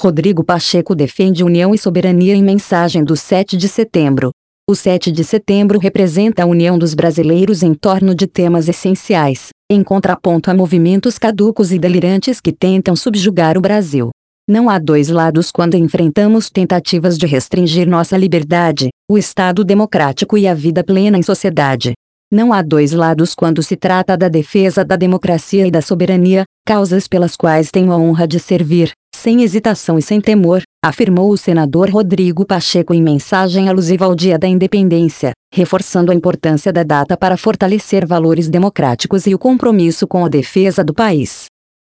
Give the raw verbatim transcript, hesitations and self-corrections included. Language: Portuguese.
Rodrigo Pacheco defende união e soberania em mensagem do sete de setembro. O sete de setembro representa a união dos brasileiros em torno de temas essenciais, em contraponto a movimentos caducos e delirantes que tentam subjugar o Brasil. Não há dois lados quando enfrentamos tentativas de restringir nossa liberdade, o Estado democrático e a vida plena em sociedade. Não há dois lados quando se trata da defesa da democracia e da soberania, causas pelas quais tenho a honra de servir, sem hesitação e sem temor, afirmou o senador Rodrigo Pacheco em mensagem alusiva ao Dia da Independência, reforçando a importância da data para fortalecer valores democráticos e o compromisso com a defesa do país.